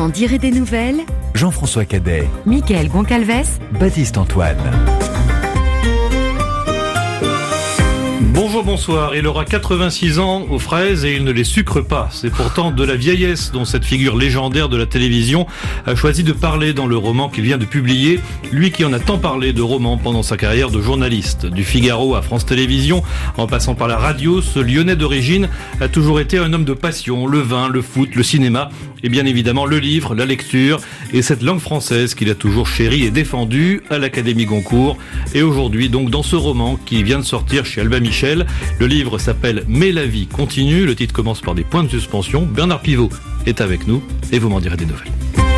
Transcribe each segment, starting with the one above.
m'en dirai des nouvelles. Jean-François Cadet, Mickaël Goncalves, Baptiste Antoine. Bonjour, bonsoir. Il aura 86 ans aux fraises et il ne les sucre pas. C'est pourtant de la vieillesse dont cette figure légendaire de la télévision a choisi de parler dans le roman qu'il vient de publier. Lui qui en a tant parlé de romans pendant sa carrière de journaliste. Du Figaro à France Télévisions, en passant par la radio, ce Lyonnais d'origine a toujours été un homme de passion. Le vin, le foot, le cinéma et bien évidemment le livre, la lecture et cette langue française qu'il a toujours chérie et défendue à l'Académie Goncourt. Et aujourd'hui, donc, dans ce roman qui vient de sortir chez Albin Michel, le livre s'appelle « Mais la vie continue ». Le titre commence par des points de suspension. Bernard Pivot est avec nous et vous m'en direz des nouvelles.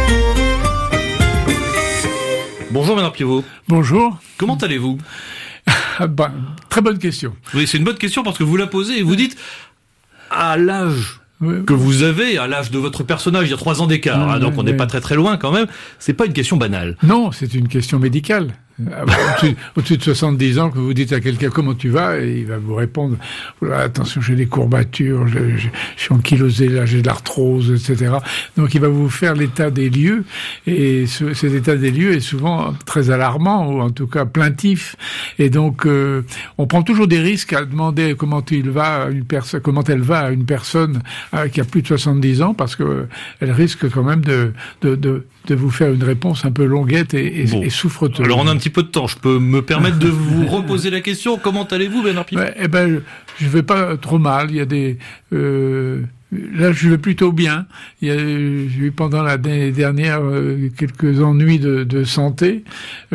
Bonjour Bernard Pivot. Bonjour. Comment allez-vous ? Très bonne question. Oui, c'est une bonne question parce que vous la posez et vous dites à l'âge que vous avez, à l'âge de votre personnage, il y a 3 ans d'écart, donc on n'est pas très loin quand même, c'est pas une question banale. Non, c'est une question médicale. Au-dessus de 70 ans, que vous dites à quelqu'un comment tu vas, et il va vous répondre attention, j'ai des courbatures, je suis ankylosé, là j'ai de l'arthrose, etc. Donc il va vous faire l'état des lieux, et cet état des lieux est souvent très alarmant, ou en tout cas plaintif. Et donc on prend toujours des risques à demander comment elle va à une personne qui a plus de 70 ans, parce que elle risque quand même de vous faire une réponse un peu longuette et souffreteuse. Alors on a un petit peu de temps, je peux me permettre de vous reposer la question. Comment allez-vous, Bernard Pivot ? Je vais pas trop mal. Il y a des là, je vais plutôt bien. J'ai eu pendant l'année dernière quelques ennuis de santé,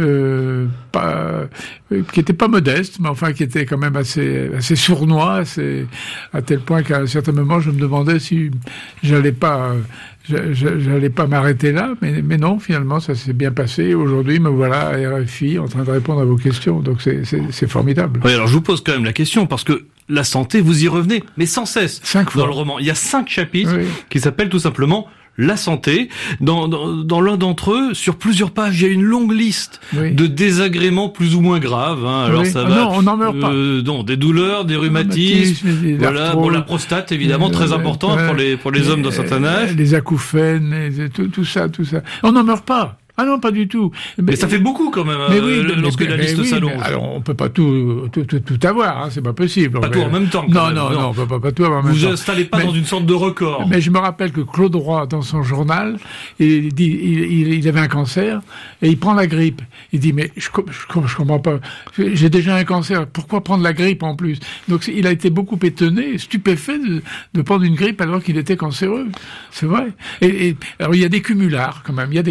qui étaient pas modestes, mais enfin qui étaient quand même assez sournois, à tel point qu'à un certain moment, je me demandais si j'allais pas m'arrêter là, mais non, finalement, ça s'est bien passé. Aujourd'hui, me voilà à RFI en train de répondre à vos questions, donc c'est formidable. Oui, alors je vous pose quand même la question, parce que la santé, vous y revenez, mais sans cesse. 5 fois. Dans le roman, il y a 5 chapitres qui s'appellent tout simplement la santé. Dans l'un d'entre eux, sur plusieurs pages, il y a une longue liste de désagréments plus ou moins graves. Alors ça va. Non, on n'en meurt pas. Des douleurs, des rhumatismes. Voilà. Bon, la prostate, évidemment, très importante pour les hommes d'un certain âge. Les acouphènes, tout ça. On n'en meurt pas. Ah non, pas du tout. Mais ça fait beaucoup quand même, lorsque la liste s'allonge. Alors, on peut pas tout avoir, hein, c'est pas possible. Pas tout en même temps. Non, on peut pas tout avoir en même temps. Vous installez pas dans une sorte de record. Mais je me rappelle que Claude Roy, dans son journal, il avait un cancer, et il prend la grippe. Il dit, mais je comprends pas. J'ai déjà un cancer, pourquoi prendre la grippe en plus? Donc, il a été beaucoup étonné, stupéfait de prendre une grippe alors qu'il était cancéreux. C'est vrai. Alors, il y a des cumulards, quand même,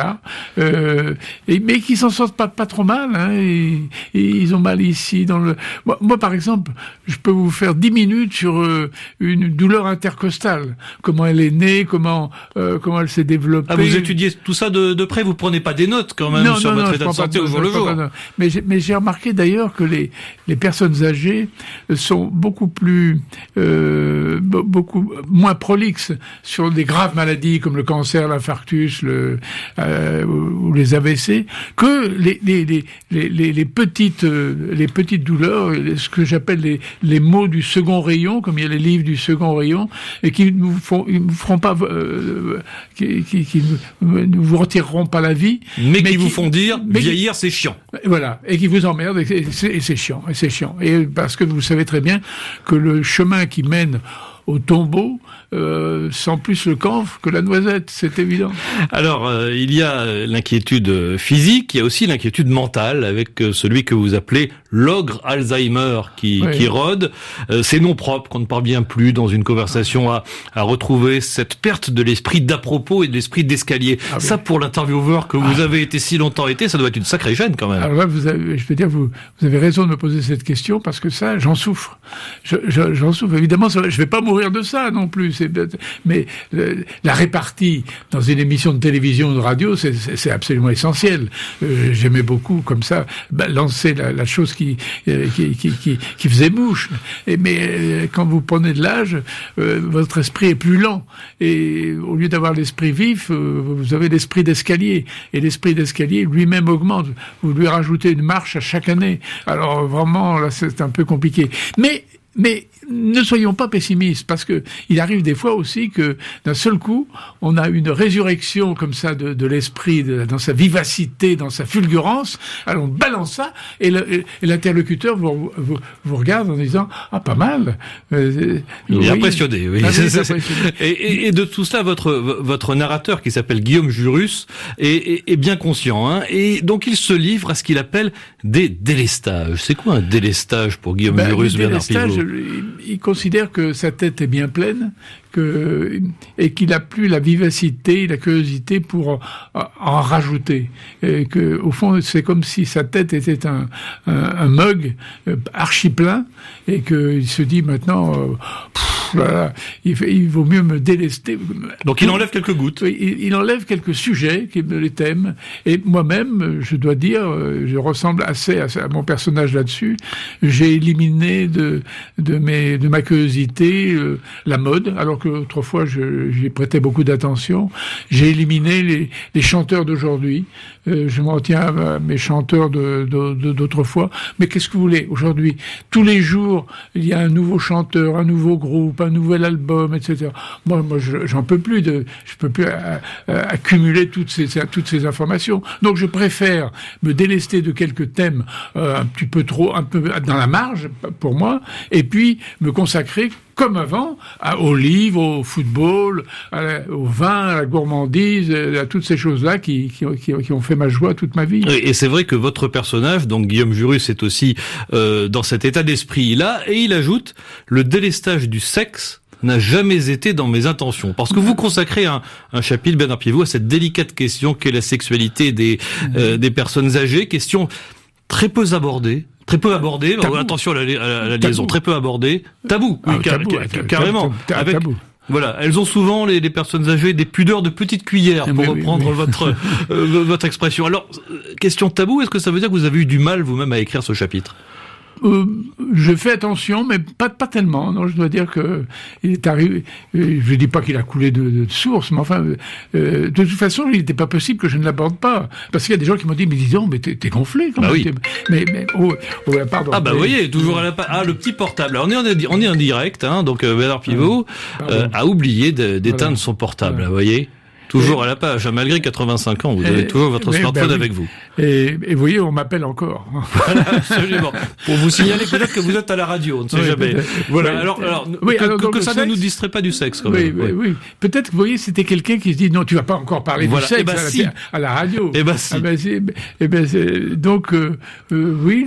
mais qui s'en sortent pas trop mal, hein, et ils ont mal ici dans le. Moi, par exemple, je peux vous faire 10 minutes sur une douleur intercostale. Comment elle est née, comment elle s'est développée. Ah, vous étudiez tout ça de près, vous prenez pas des notes quand même sur votre état de santé au jour le jour. Mais j'ai remarqué d'ailleurs que les personnes âgées sont beaucoup moins prolixes sur des graves maladies comme le cancer, l'infarctus, ou les AVC, que les petites douleurs, ce que j'appelle les maux du second rayon, comme il y a les livres du second rayon, et qui ne vous retireront pas la vie, mais qui vous font dire vieillir c'est chiant. Voilà, et qui vous emmerdent, et c'est chiant, et parce que vous savez très bien que le chemin qui mène au tombeau sent plus le camphre que la noisette, c'est évident. Alors, il y a l'inquiétude physique, il y a aussi l'inquiétude mentale avec celui que vous appelez l'ogre Alzheimer qui rôde. Ces noms propres qu'on ne parvient plus dans une conversation à retrouver cette perte de l'esprit d'à propos et de l'esprit d'escalier. Ça, pour l'intervieweur que vous avez été si longtemps ça doit être une sacrée gêne quand même. Alors là, vous avez raison de me poser cette question parce que ça, j'en souffre. J'en souffre. Évidemment, je vais pas mourir de ça non plus. Mais la répartie dans une émission de télévision ou de radio, c'est absolument essentiel. J'aimais beaucoup comme ça lancer la chose qui faisait mouche. Mais quand vous prenez de l'âge, votre esprit est plus lent. Et au lieu d'avoir l'esprit vif, vous avez l'esprit d'escalier. Et l'esprit d'escalier lui-même augmente. Vous lui rajoutez une marche à chaque année. Alors vraiment, là, c'est un peu compliqué. Mais ne soyons pas pessimistes, parce que il arrive des fois aussi que d'un seul coup, on a une résurrection comme ça de l'esprit, dans sa vivacité, dans sa fulgurance. Alors on balance ça, et l'interlocuteur vous regarde en disant pas mal. Il est impressionné. Oui. Et de tout cela, votre narrateur qui s'appelle Guillaume Jurus est bien conscient, hein, et donc il se livre à ce qu'il appelle des délestages. C'est quoi un délestage pour Guillaume Jurus, Bernard Pivot? Il considère que sa tête est bien pleine, et qu'il a plus la vivacité, la curiosité pour en rajouter. Et que, au fond, c'est comme si sa tête était un mug archi plein, et qu'il se dit maintenant, voilà, il vaut mieux me délester. Donc il enlève quelques gouttes. Il enlève quelques sujets, les thèmes. Et moi-même, je dois dire, je ressemble assez à mon personnage là-dessus. J'ai éliminé de ma curiosité la mode, alors que autrefois j'y prêtais beaucoup d'attention. J'ai éliminé les chanteurs d'aujourd'hui. Je m'en tiens à mes chanteurs d'autrefois. Mais qu'est-ce que vous voulez? Aujourd'hui, tous les jours, il y a un nouveau chanteur, un nouveau groupe, un nouvel album, etc. Moi, j'en peux plus je peux plus accumuler toutes ces informations. Donc, je préfère me délester de quelques thèmes un peu dans la marge pour moi, et puis me consacrer comme avant, aux livres, au football, au vin, à la gourmandise, à toutes ces choses-là qui ont fait ma joie toute ma vie. Et c'est vrai que votre personnage, donc Guillaume Jurus, est aussi dans cet état d'esprit-là, et il ajoute le délestage du sexe n'a jamais été dans mes intentions. Parce que vous consacrez un chapitre, Bernard Pivot, à cette délicate question qu'est la sexualité des personnes âgées, question très peu abordée. Attention à la liaison, très peu abordée. Tabou, carrément. Tabou. Voilà, elles ont souvent, les personnes âgées, des pudeurs de petites cuillères, pour reprendre votre expression. Alors, question tabou, est-ce que ça veut dire que vous avez eu du mal vous-même à écrire ce chapitre? Je fais attention, mais pas tellement. Non, je dois dire que il est arrivé. Je dis pas qu'il a coulé de source, mais enfin, de toute façon, il n'était pas possible que je ne l'aborde pas, parce qu'il y a des gens qui m'ont dit, mais dis donc, mais t'es gonflé quand même. Oui. Mais pardon. Vous voyez, toujours à le petit portable. Alors, on est en direct, hein, donc Bernard Pivot a oublié d'éteindre son portable, vous voyez. Toujours à la page, malgré 85 ans, vous avez toujours votre smartphone avec vous. Et vous voyez, on m'appelle encore. Voilà, absolument. Pour vous signaler peut-être que vous êtes à la radio, on ne sait jamais. Voilà. Alors, que ça ne nous distrait pas du sexe, quand même. Oui. Peut-être que vous voyez, c'était quelqu'un qui se dit non, tu vas pas encore parler du sexe à la radio. Donc, oui,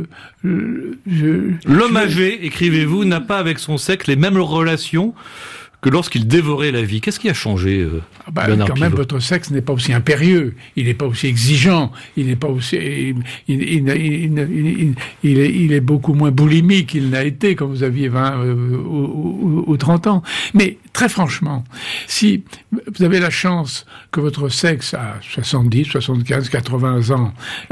l'homme âgé, écrivez-vous, n'a pas avec son sexe les mêmes relations que lorsqu'il dévorait la vie. Qu'est-ce qui a changé, Bernard Pivot? Même, votre sexe n'est pas aussi impérieux, il n'est pas aussi exigeant, il n'est pas aussi, il est beaucoup moins boulimique qu'il n'a été quand vous aviez 20 ou 30 ans. Mais, très franchement, si vous avez la chance que votre sexe à 70, 75, 80 ans,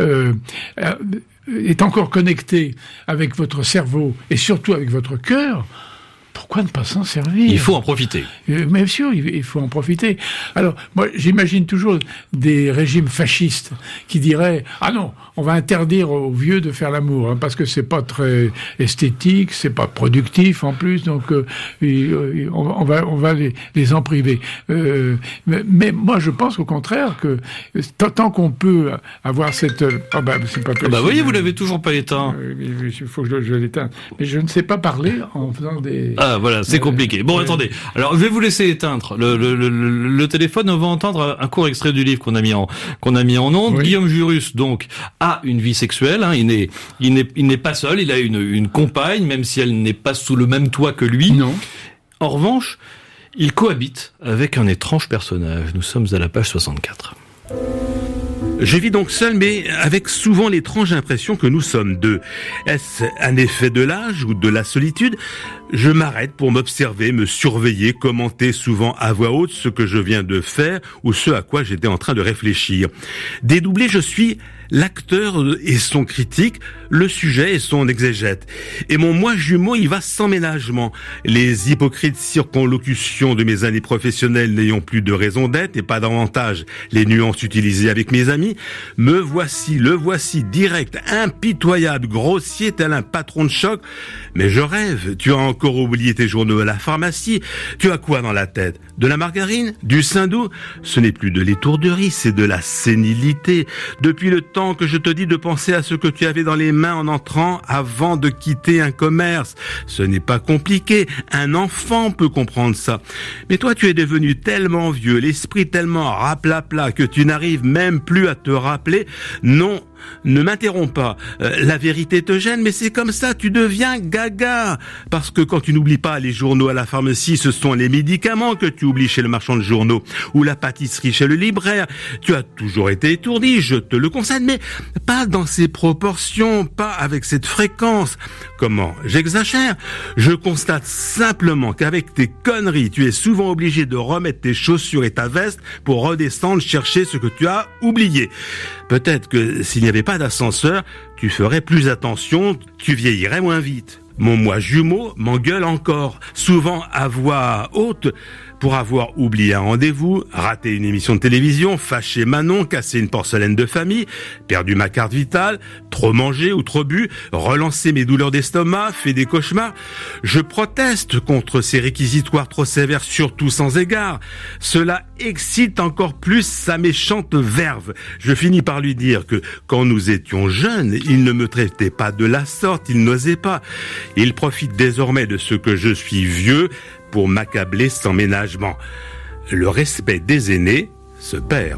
est encore connecté avec votre cerveau et surtout avec votre cœur, pourquoi ne pas s'en servir? Il faut en profiter. Bien sûr, il faut en profiter. Alors, moi, j'imagine toujours des régimes fascistes qui diraient « Ah non, on va interdire aux vieux de faire l'amour, hein, parce que c'est pas très esthétique, c'est pas productif en plus, donc on va les en priver. » Mais moi, je pense au contraire que tant qu'on peut avoir cette... c'est pas possible. Voyez, vous l'avez toujours pas éteint. Il faut que je l'éteigne. Mais je ne sais pas parler en faisant des... Ah, voilà, c'est compliqué. Bon, attendez. Alors, je vais vous laisser éteindre le téléphone. On va entendre un court extrait du livre qu'on a mis en ondes. Oui. Guillaume Jurus, donc, a une vie sexuelle, hein. Il n'est pas seul. Il a une compagne, même si elle n'est pas sous le même toit que lui. Non. En revanche, il cohabite avec un étrange personnage. Nous sommes à la page 64. Je vis donc seul, mais avec souvent l'étrange impression que nous sommes deux. Est-ce un effet de l'âge ou de la solitude? Je m'arrête pour m'observer, me surveiller, commenter souvent à voix haute ce que je viens de faire ou ce à quoi j'étais en train de réfléchir. Dédoublé, je suis l'acteur et son critique, le sujet et son exégète. Et mon moi jumeau, il va sans ménagement. Les hypocrites circonlocutions de mes années professionnelles n'ayant plus de raison d'être et pas davantage les nuances utilisées avec mes amis, le voici direct, impitoyable, grossier tel un patron de choc. Mais je rêve, tu as encore oublié tes journaux à la pharmacie. Tu as quoi dans la tête? De la margarine? Du saindoux? Ce n'est plus de l'étourderie, c'est de la sénilité. Depuis le temps que je te dis de penser à ce que tu avais dans les mains en entrant avant de quitter un commerce. Ce n'est pas compliqué, un enfant peut comprendre ça. Mais toi tu es devenu tellement vieux, l'esprit tellement raplapla que tu n'arrives même plus à te rappeler. Non, ne m'interromps pas. La vérité te gêne, mais c'est comme ça, tu deviens gaga. Parce que quand tu n'oublies pas les journaux à la pharmacie, ce sont les médicaments que tu oublies chez le marchand de journaux ou la pâtisserie chez le libraire. Tu as toujours été étourdi, je te le concède, mais pas dans ces proportions, pas avec cette fréquence. Comment? J'exagère? Je constate simplement qu'avec tes conneries, tu es souvent obligé de remettre tes chaussures et ta veste pour redescendre chercher ce que tu as oublié. Peut-être que s'il n'y avait pas d'ascenseur, tu ferais plus attention, tu vieillirais moins vite. Mon moi jumeau m'engueule encore, souvent à voix haute, pour avoir oublié un rendez-vous, raté une émission de télévision, fâché Manon, cassé une porcelaine de famille, perdu ma carte vitale, trop mangé ou trop bu, relancé mes douleurs d'estomac, fait des cauchemars. Je proteste contre ces réquisitoires trop sévères, surtout sans égard. Cela excite encore plus sa méchante verve. Je finis par lui dire que quand nous étions jeunes, il ne me traitait pas de la sorte, il n'osait pas. Il profite désormais de ce que je suis vieux pour m'accabler sans ménagement. Le respect des aînés se perd.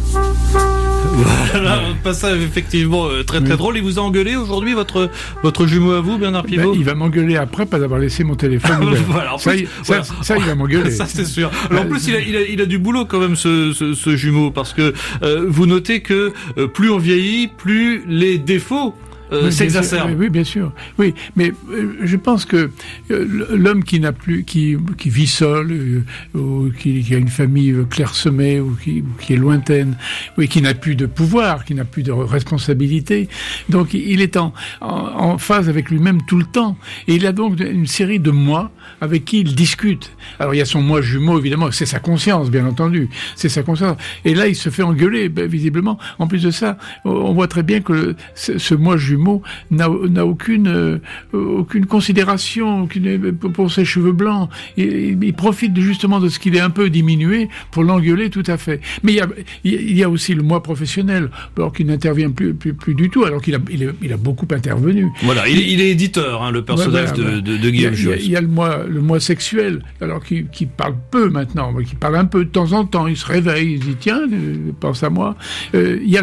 Voilà, un passage effectivement très drôle. Il vous a engueulé aujourd'hui, votre jumeau à vous, Bernard Pivot? Il va m'engueuler après pas d'avoir laissé mon téléphone ouvert. Voilà, ça, il va m'engueuler. Ça, c'est sûr. Alors, en plus, il a du boulot quand même, ce jumeau, parce que vous notez que plus on vieillit, plus les défauts s'exacerbe. Oui, bien sûr. Oui, mais je pense que l'homme qui vit seul, ou qui a une famille clairsemée, ou qui est lointaine, ou qui n'a plus de pouvoir, qui n'a plus de responsabilité, donc il est en phase avec lui-même tout le temps. Et il a donc une série de moi avec qui il discute. Alors il y a son moi jumeau, évidemment, c'est sa conscience, bien entendu. C'est sa conscience. Et là, il se fait engueuler, visiblement. En plus de ça, on voit très bien que ce moi jumeau n'a aucune considération pour ses cheveux blancs. Il profite justement de ce qu'il est un peu diminué pour l'engueuler tout à fait. Mais il y a aussi le moi professionnel, alors qu'il n'intervient plus du tout, alors qu'il a beaucoup intervenu. Voilà, il est éditeur, le personnage de Guillaume Jurusse. Il y a le moi sexuel, alors qui parle peu maintenant, qui parle un peu de temps en temps. Il se réveille, il dit tiens, pense à moi. Il y a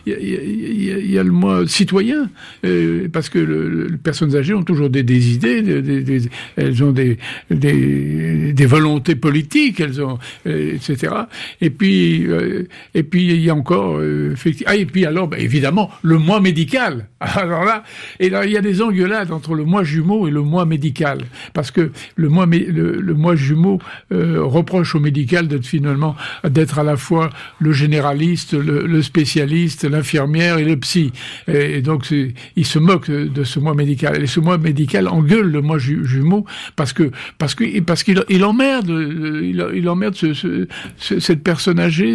le moi citoyen. Parce que les personnes âgées ont toujours des idées, elles ont des volontés politiques, elles ont etc. Et puis il y a encore et puis alors évidemment le moi médical. Alors là, il y a des engueulades entre le moi jumeau et le moi médical, parce que le moi jumeau reproche au médical d'être à la fois le généraliste, le spécialiste, l'infirmière et le psy. Et donc il se moque de ce moi médical. Et ce moi médical engueule le moi jumeau parce qu'il emmerde cette personne âgée.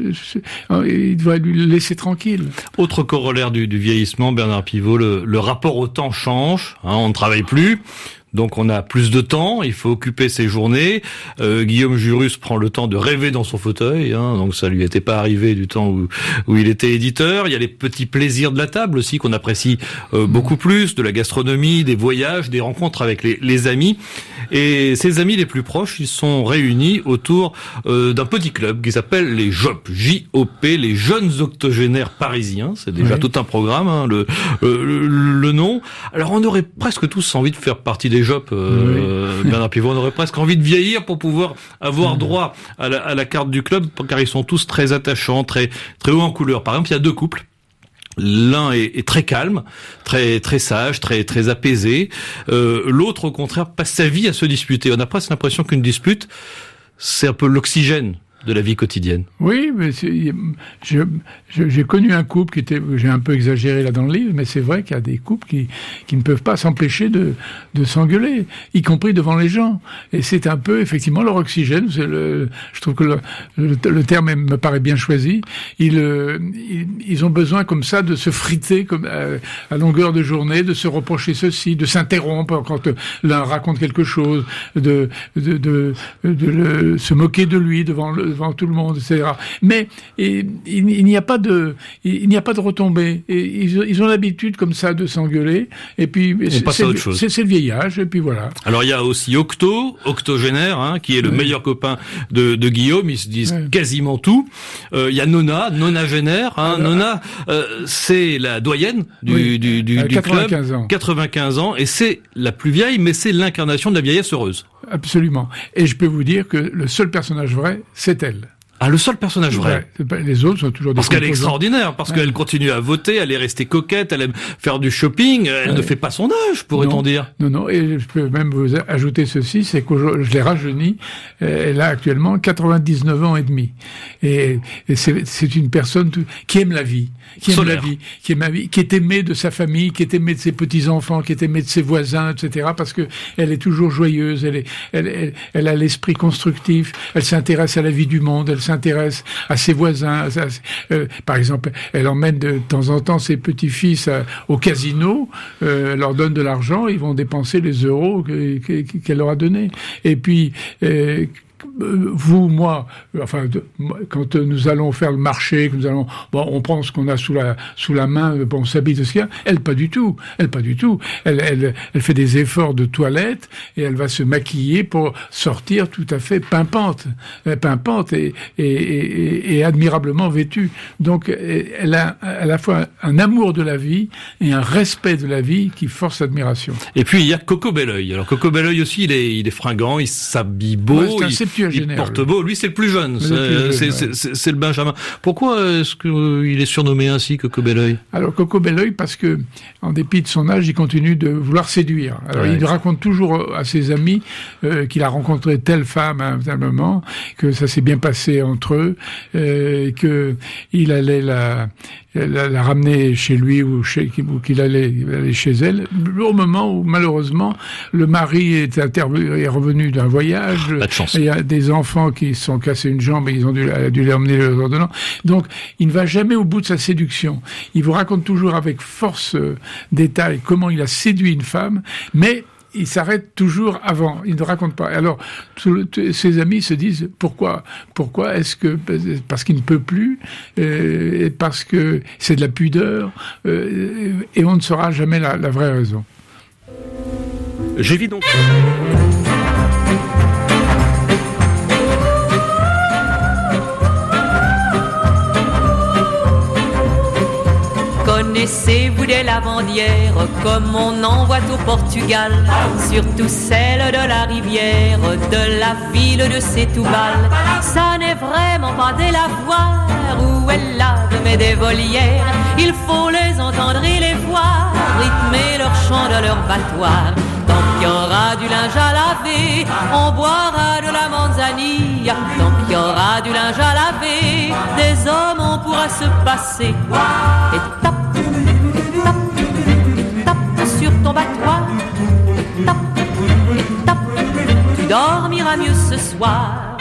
Il doit lui laisser tranquille. Autre corollaire du vieillissement, Bernard Pivot, le rapport au temps change. On ne travaille plus. Donc on a plus de temps, il faut occuper ses journées. Guillaume Jurusse prend le temps de rêver dans son fauteuil, donc ça lui était pas arrivé du temps où il était éditeur. Il y a les petits plaisirs de la table aussi qu'on apprécie beaucoup plus, de la gastronomie, des voyages, des rencontres avec les amis. Et ses amis les plus proches, ils sont réunis autour d'un petit club qui s'appelle les JOP, J-O-P, les jeunes octogénaires parisiens. C'est déjà tout un programme, le nom. Alors on aurait presque tous envie de faire partie des JOP, Bernard Pivot, on aurait presque envie de vieillir pour pouvoir avoir droit à la carte du club, car ils sont tous très attachants, très haut en couleur. Par exemple, il y a deux couples. L'un est très calme, très sage, très apaisé. L'autre, au contraire, passe sa vie à se disputer. On a presque l'impression qu'une dispute, c'est un peu l'oxygène de la vie quotidienne. Oui, mais j'ai connu un couple j'ai un peu exagéré là dans le livre, mais c'est vrai qu'il y a des couples qui ne peuvent pas s'empêcher de s'engueuler, y compris devant les gens. Et c'est un peu, effectivement, leur oxygène. Je trouve que le terme me paraît bien choisi. Ils ont besoin comme ça de se friter à longueur de journée, de se reprocher ceci, de s'interrompre quand l'un raconte quelque chose, de se moquer de lui devant tout le monde, etc. Mais il n'y a pas de retombée. Et ils ont l'habitude comme ça de s'engueuler. Et puis c'est le vieillage. Et puis voilà. Alors il y a aussi Octogénaire, qui est le meilleur copain de Guillaume. Ils se disent quasiment tout. Il y a Nonagénaire. Nona, c'est la doyenne du 95 club. Ans. 95 ans. Et c'est la plus vieille, mais c'est l'incarnation de la vieillesse heureuse. Absolument. Et je peux vous dire que le seul personnage vrai, c'est elle. Ah, le seul personnage vrai. Les autres sont toujours des Parce qu'elle est extraordinaire, parce qu'elle continue à voter, elle est restée coquette, elle aime faire du shopping, elle ne fait pas son âge, pourrait-on dire. Non, et je peux même vous ajouter ceci, c'est que je l'ai rajeunie, elle a actuellement 99 ans et demi. Et c'est une personne qui aime la vie, qui est aimée de sa famille, qui est aimée de ses petits-enfants, qui est aimée de ses voisins, etc., parce que elle est toujours joyeuse, elle a l'esprit constructif, elle s'intéresse à la vie du monde, elle s'intéresse à ses voisins. Par exemple, elle emmène de temps en temps ses petits-fils au casino, elle leur donne de l'argent, ils vont dépenser les euros qu'elle leur a donnés. Et puis, vous, moi, quand nous allons faire le marché, on prend ce qu'on a sous la main, on s'habille de ce qu'il y a. Elle pas du tout. Elle fait des efforts de toilette et elle va se maquiller pour sortir tout à fait pimpante et admirablement vêtue. Donc, elle a à la fois un amour de la vie et un respect de la vie qui force admiration. Et puis il y a Coco Belleuil. Alors Coco Belleuil aussi, il est fringant, il s'habille beau. Il porte beau. Lui, c'est le plus jeune. C'est le Benjamin. Pourquoi est-ce qu'il est surnommé ainsi, Coco Belleuil? Alors, Coco Belleuil, parce que, en dépit de son âge, il continue de vouloir séduire. Alors, il raconte toujours à ses amis qu'il a rencontré telle femme à un tel moment, que ça s'est bien passé entre eux, que il allait la ramener chez lui ou qu'il allait chez elle, au moment où, malheureusement, le mari est revenu d'un voyage. Pas de chance. Il y a des enfants qui se sont cassés une jambe et elle a dû les emmener les ordonnants. Donc, il ne va jamais au bout de sa séduction. Il vous raconte toujours avec force détail comment il a séduit une femme, mais il s'arrête toujours avant. Il ne raconte pas. Alors, ses amis se disent pourquoi est-ce que parce qu'il ne peut plus, parce que c'est de la pudeur, et on ne saura jamais la vraie raison. J'évite donc. Connaissez-vous des lavandières comme on en voit au Portugal, surtout celles de la rivière, de la ville de Setúbal? Ça n'est vraiment pas des lavoirs où elles lavent mais des volières. Il faut les entendre et les voir rythmer leur chant de leur battoir. Tant qu'il y aura du linge à laver, on boira de la manzanilla. Tant qu'il y aura du linge à laver, des hommes on pourra se passer. Et tape sur ton battoir, tape, tu dormiras mieux ce soir.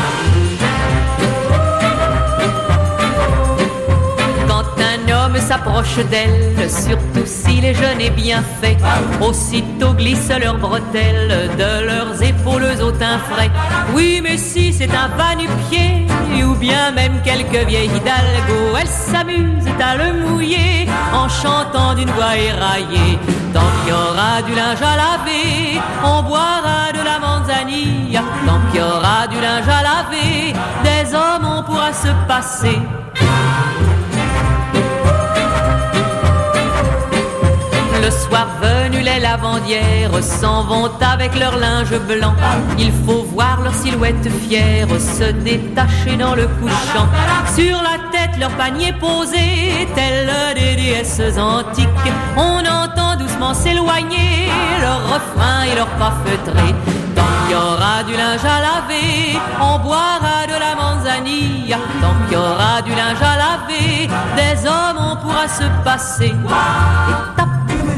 Quand un homme s'approche d'elle, surtout s'il est jeune et bien fait, aussitôt glissent leurs bretelles de leurs épaules au teint frais. Oui, mais si c'est un va-nu-pied ou bien même quelques vieilles hidalgo, elle s'amuse à le mouiller en chantant d'une voix éraillée. Tant qu'il y aura du linge à laver, on boira de la manzanilla. Tant qu'il y aura du linge à laver, des hommes on pourra se passer. Le soir venu, les lavandières s'en vont avec leur linge blanc. Il faut voir leur silhouette fière se détacher dans le couchant. Sur la tête, leur panier posé, tels des déesses antiques. On entend doucement s'éloigner leur refrain et leur pas feutré. Tant qu'il qu'il y aura du linge à laver, on boira de la manzanilla. Tant qu'il y aura du linge à laver, des hommes on pourra se passer. Et tape,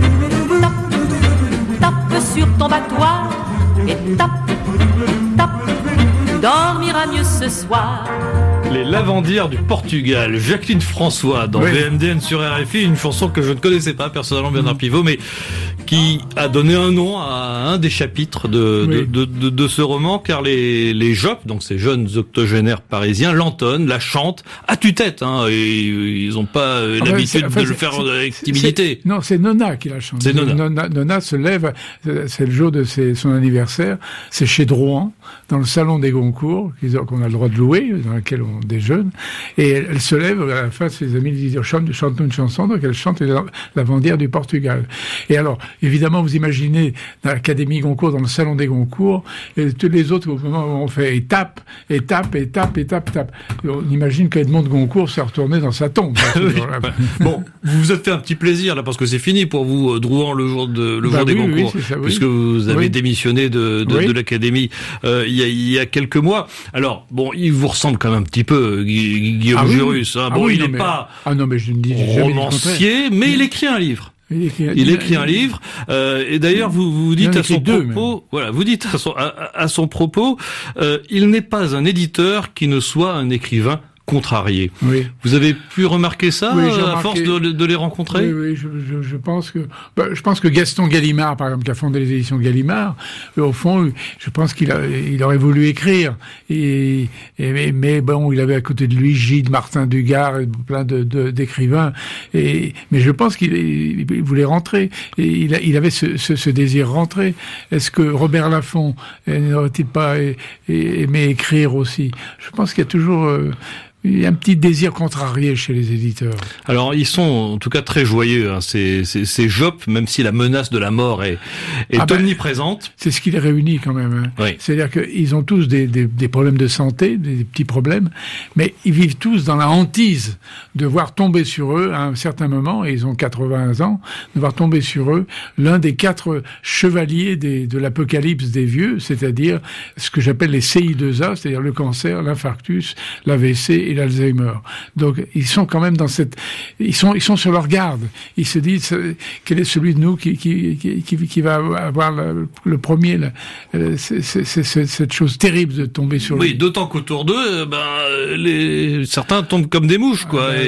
tape, tape sur ton battoir. Et tape, tape, tu dormiras mieux ce soir. Les lavandières du Portugal, Jacqueline François dans VMDN sur RFI, une chanson que je ne connaissais pas personnellement, Bernard Pivot, mais qui a donné un nom à un des chapitres de ce roman, car les Jop, donc ces jeunes octogénaires parisiens, l'entonnent, la chantent à tue-tête, et ils n'ont pas l'habitude de le faire avec timidité. Non, c'est Nona qui la chante. C'est Nona. Nona se lève, c'est le jour de son anniversaire, c'est chez Drouan, dans le salon des Goncourt, qu'on a le droit de louer, dans lequel on déjeune, et elle se lève, à la fin, ses amis lui disent « chante-nous une chanson », donc elle chante la lavandière du Portugal. Et alors, évidemment, vous imaginez, dans l'Académie Goncourt, dans le salon des Goncourt, et tous les autres, au moment où on fait « et tape, et tape, et tape, et tape, tape », on imagine qu'Edmond de Goncourt s'est retourné dans sa tombe. Bon, vous vous êtes fait un petit plaisir, là, parce que c'est fini pour vous, Drouan, le jour des Goncourt, puisque vous avez démissionné de l'Académie il y a quelques mois. Alors, bon, il vous ressemble quand même un petit peu, Guillaume Jurus. Il n'est pas romancier, mais il écrit un livre. Il écrit un livre, et d'ailleurs vous dites à son propos, vous dites à son propos, il n'est pas un éditeur qui ne soit un écrivain contrarié. Oui. Vous avez pu remarquer ça à force de les rencontrer? Oui, je pense que Gaston Gallimard, par exemple, qui a fondé les éditions Gallimard, au fond, je pense qu'il aurait voulu écrire. Mais bon, il avait à côté de lui Gide, Martin Dugard, et plein d'écrivains. Mais je pense qu'il voulait rentrer. Et il avait ce désir rentrer. Est-ce que Robert Laffont n'aurait-il pas aimé écrire aussi? Je pense qu'il y a toujours il y a un petit désir contrarié chez les éditeurs. Alors, ils sont en tout cas très joyeux, ces Jop, même si la menace de la mort est omniprésente. C'est ce qui les réunit quand même. Oui. C'est-à-dire qu'ils ont tous des problèmes de santé, des petits problèmes, mais ils vivent tous dans la hantise de voir tomber sur eux, à un certain moment, et ils ont 80 ans, de voir tomber sur eux l'un des 4 chevaliers de l'apocalypse des vieux, c'est-à-dire ce que j'appelle les CI2A, c'est-à-dire le cancer, l'infarctus, l'AVC et l'Alzheimer. Donc ils sont quand même ils sont sur leur garde. Ils se disent quel est celui de nous qui va avoir le premier cette chose terrible de tomber sur lui. Oui, d'autant qu'autour d'eux, certains tombent comme des mouches,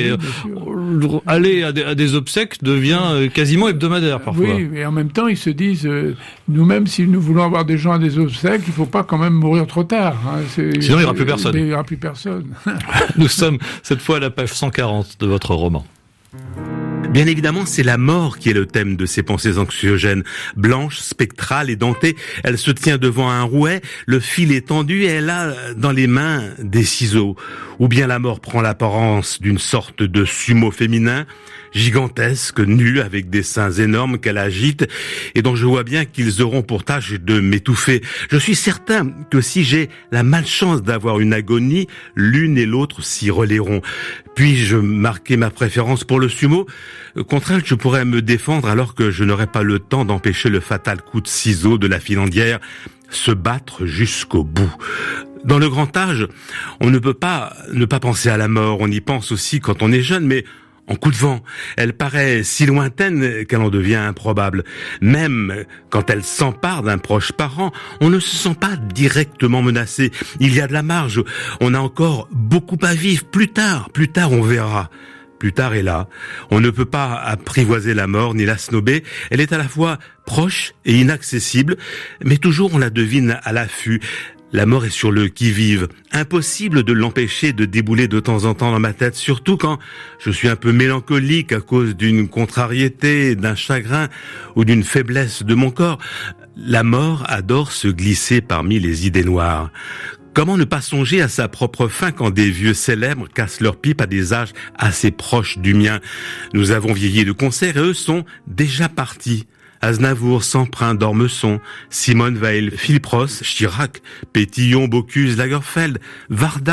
aller à des obsèques devient quasiment hebdomadaire parfois. Oui, mais en même temps ils se disent nous-mêmes, si nous voulons avoir des gens à des obsèques, il faut pas quand même mourir trop tard. Sinon il n'y aura plus personne. Il n'y aura plus personne. Nous sommes cette fois à la page 140 de votre roman. Bien évidemment, c'est la mort qui est le thème de ces pensées anxiogènes. Blanche, spectrale, édentée, elle se tient devant un rouet, le fil est tendu et elle a dans les mains des ciseaux. Ou bien la mort prend l'apparence d'une sorte de sumo féminin, gigantesque, nu, avec des seins énormes qu'elle agite et dont je vois bien qu'ils auront pour tâche de m'étouffer. Je suis certain que si j'ai la malchance d'avoir une agonie, l'une et l'autre s'y relayeront. Puis-je marquer ma préférence pour le sumo? Contre elle, je pourrais me défendre alors que je n'aurais pas le temps d'empêcher le fatal coup de ciseau de la filandière, se battre jusqu'au bout. Dans le grand âge, on ne peut pas ne pas penser à la mort. On y pense aussi quand on est jeune, mais en coup de vent. Elle paraît si lointaine qu'elle en devient improbable. Même quand elle s'empare d'un proche parent, on ne se sent pas directement menacé. Il y a de la marge. On a encore beaucoup à vivre. Plus tard, on verra. Plus tard est là. On ne peut pas apprivoiser la mort ni la snober. Elle est à la fois proche et inaccessible, mais toujours on la devine à l'affût. La mort est sur le qui-vive. Impossible de l'empêcher de débouler de temps en temps dans ma tête, surtout quand je suis un peu mélancolique à cause d'une contrariété, d'un chagrin ou d'une faiblesse de mon corps. La mort adore se glisser parmi les idées noires. Comment ne pas songer à sa propre fin quand des vieux célèbres cassent leur pipe à des âges assez proches du mien? Nous avons vieilli de concert et eux sont déjà partis. Aznavour, Samprin, d'Ormesson, Simone Weil, Philippe Ross, Chirac, Pétillon, Bocuse, Lagerfeld, Varda,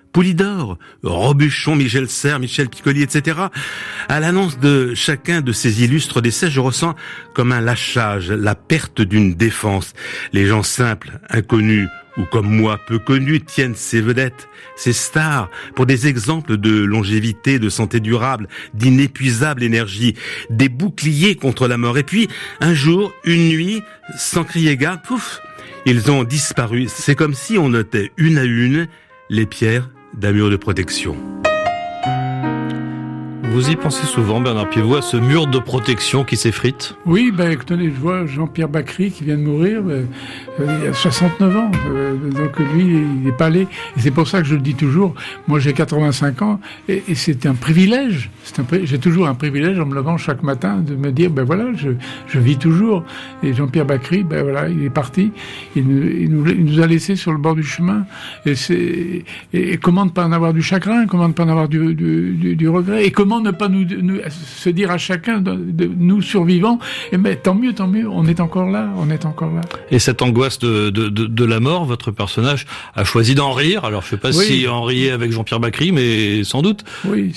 Poulidor, Robuchon, Michel Serres, Michel Piccoli, etc. À l'annonce de chacun de ces illustres décès, je ressens comme un lâchage, la perte d'une défense. Les gens simples, inconnus, ou comme moi, peu connus, tiennent ces vedettes, ces stars, pour des exemples de longévité, de santé durable, d'inépuisable énergie, des boucliers contre la mort. Et puis, un jour, une nuit, sans crier gare, pouf, ils ont disparu. C'est comme si on notait une à une les pierres d'un mur de protection. Vous y pensez souvent, Bernard Pivot, à ce mur de protection qui s'effrite? Oui, écoutez, je vois Jean-Pierre Bacry qui vient de mourir, il a 69 ans, donc lui, il n'est pas allé. Et c'est pour ça que je le dis toujours, moi j'ai 85 ans, et c'est un privilège, j'ai toujours un privilège en me levant chaque matin de me dire, voilà, je vis toujours. Et Jean-Pierre Bacry, voilà, il est parti, il nous a laissés sur le bord du chemin, et comment ne pas en avoir du chagrin, comment ne pas en avoir du regret, et comment ne pas nous se dire à chacun de nous survivants, tant mieux, on est encore là. Et cette angoisse de la mort, votre personnage a choisi d'en rire. Alors je sais pas si en riait avec Jean-Pierre Bacry, mais sans doute. Oui,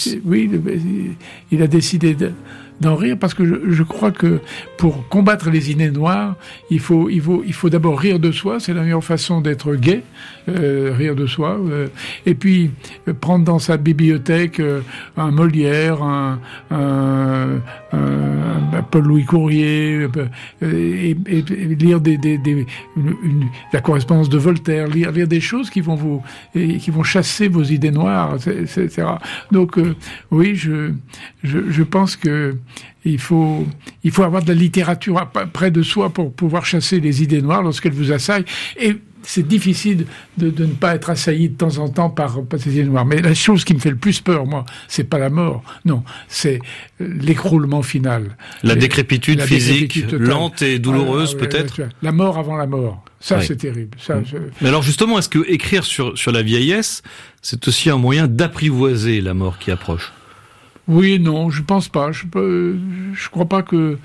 il a décidé d'en rire parce que je crois que pour combattre les idées noires, il faut d'abord rire de soi, c'est la meilleure façon d'être gai, rire de soi, et puis prendre dans sa bibliothèque un Molière, un Paul-Louis Courrier, et lire la correspondance de Voltaire, lire des choses qui vont chasser vos idées noires, etc. Donc oui, je pense que il faut avoir de la littérature près de soi pour pouvoir chasser les idées noires lorsqu'elles vous assaillent. Et c'est difficile de ne pas être assailli de temps en temps par ces idées noires. Mais la chose qui me fait le plus peur, moi, c'est pas la mort. Non, c'est l'écroulement final. La décrépitude physique, lente et douloureuse, peut-être. La mort avant la mort. Ça, c'est terrible. Mais alors justement, est-ce que écrire sur la vieillesse, c'est aussi un moyen d'apprivoiser la mort qui approche? Oui, non, je pense pas. Je crois pas que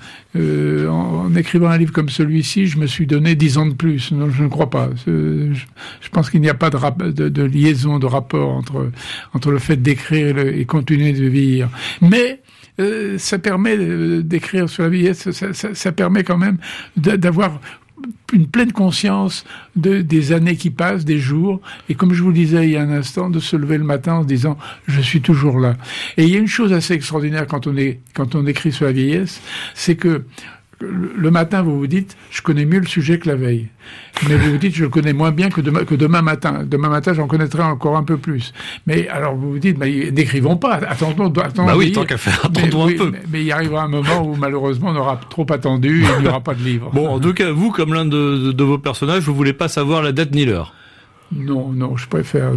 en écrivant un livre comme celui-ci, je me suis donné 10 ans de plus. Non, je ne crois pas. Je pense qu'il n'y a pas de liaison, de rapport entre le fait d'écrire et continuer de vieillir. Mais ça permet d'écrire sur la vieillesse. Ça permet quand même d'avoir une pleine conscience des années qui passent, des jours, et comme je vous le disais il y a un instant, de se lever le matin en se disant je suis toujours là. Et il y a une chose assez extraordinaire quand on écrit sur la vieillesse, c'est que le matin, vous vous dites, je connais mieux le sujet que la veille. Mais vous vous dites, je le connais moins bien que demain matin. Demain matin, j'en connaîtrai encore un peu plus. Mais alors, vous vous dites, n'écrivons pas, attendons. Bah oui, tant qu'à faire, attendons un peu. Mais il arrivera un moment où, malheureusement, on aura trop attendu et il n'y aura pas de livre. Bon, en tout cas, vous, comme l'un de vos personnages, vous voulez pas savoir la date ni l'heure. Non, je préfère.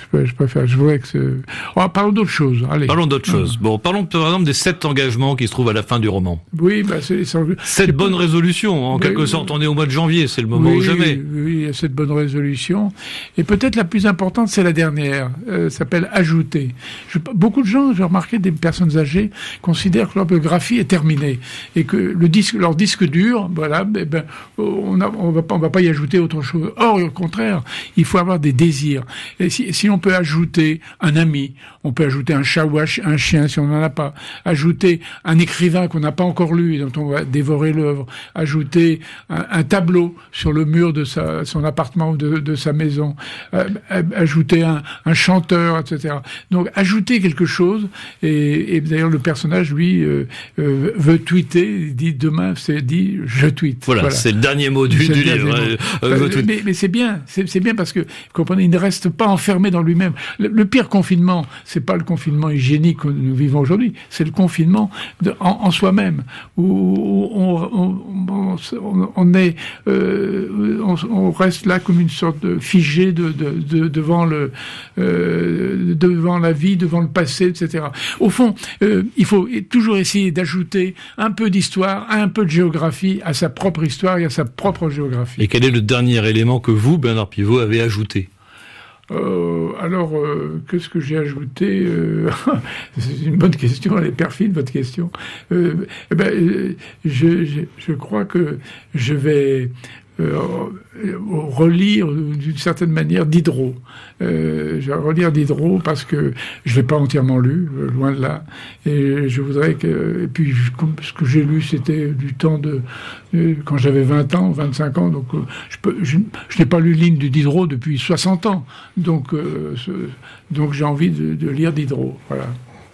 Je voudrais que parlons d'autre chose. Allez. Parlons d'autre chose. Bon, parlons par exemple des 7 engagements qui se trouvent à la fin du roman. Oui, c'est 7 bonnes résolutions, en quelque sorte. On est au mois de janvier, c'est le moment ou jamais. Oui, il y a cette bonne résolution. Et peut-être la plus importante, c'est la dernière. S'appelle ajouter. Beaucoup de gens, j'ai remarqué, des personnes âgées, considèrent que leur biographie est terminée et que leur disque dur, voilà, on va pas y ajouter autre chose. Or, au contraire, il faut avoir des désirs. Et si on peut ajouter un ami, on peut ajouter un chat ou un chien si on n'en a pas, ajouter un écrivain qu'on n'a pas encore lu et dont on va dévorer l'œuvre, ajouter un tableau sur le mur de son appartement ou de sa maison, ajouter un chanteur, etc. Donc ajouter quelque chose, et d'ailleurs le personnage, lui, veut tweeter, il dit demain, je tweete. Voilà. C'est le dernier mot du livre. Mais c'est bien parce que, vous comprenez, il ne reste pas enfermé dans lui-même. Le pire confinement, c'est pas le confinement hygiénique que nous vivons aujourd'hui, c'est le confinement en soi-même, où on reste là comme une sorte de figé devant la vie, devant le passé, etc. Au fond, il faut toujours essayer d'ajouter un peu d'histoire, un peu de géographie à sa propre histoire et à sa propre géographie. Et quel est le dernier élément que vous, Bernard Pivot, avez ajouté? Qu'est-ce que j'ai ajouté? C'est une bonne question, elle est perfide, votre question. Je crois que je vais relire d'une certaine manière Diderot. Je vais relire Diderot parce que je l'ai pas entièrement lu, loin de là. Et je voudrais que... Et puis, ce que j'ai lu, c'était du temps quand j'avais 20 ans, 25 ans. Donc, je n'ai pas lu ligne de Diderot depuis 60 ans. Donc j'ai envie de lire Diderot. Voilà.